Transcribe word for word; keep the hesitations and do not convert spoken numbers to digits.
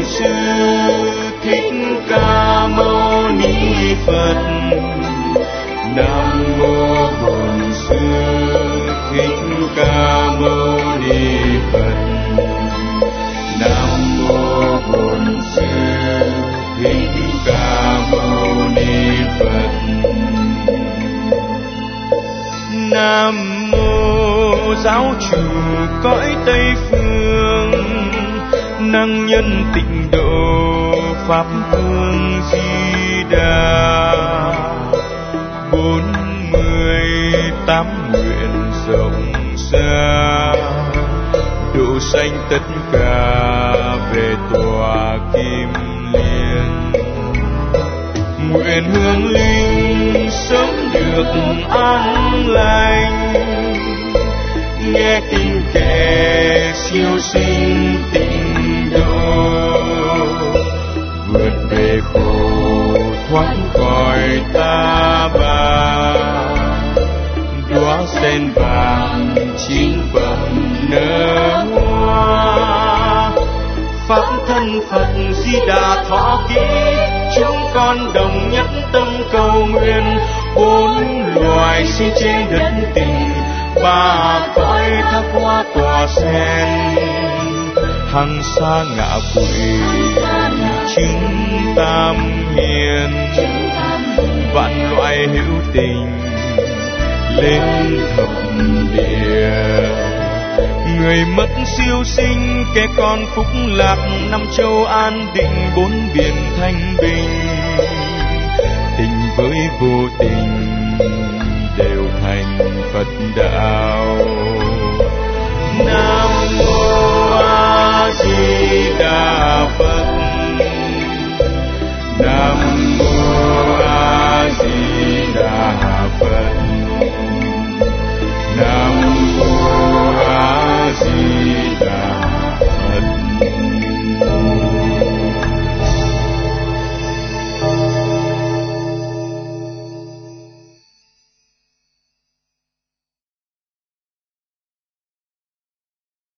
Sư Thích Ca Mâu Ni Phật. Nam mô Bổn Sư Thích Ca Mâu Ni Phật. Nam mô Bổn Sư Thích Ca Mâu Ni Phật. Nam mô Giáo chủ cõi Tây phương, năng nhân tịnh độ pháp hương Di Đà. Bốn mươi tám nguyện rộng xa, độ sanh tất cả về tòa Kim Liên. Nguyện hương linh sớm được an lành, nghe kinh kệ siêu sinh tịnh độ. Vượt về khổ thoát khỏi ta bà, đóa sen vàng chín phẩm nở hoa. Pháp thân Phật Di Đà thọ ký, chúng con đồng nhất tâm cầu nguyện. Bốn loài sinh trên đất tình, ba cõi thác hoa tòa sen. Hằng xa ngạ quỷ chứng tam hiền, vạn loại hữu tình lên thập địa. Người mất siêu sinh, kẻ con phúc lạc, năm châu an định, bốn biển thanh bình. Tình với vô tình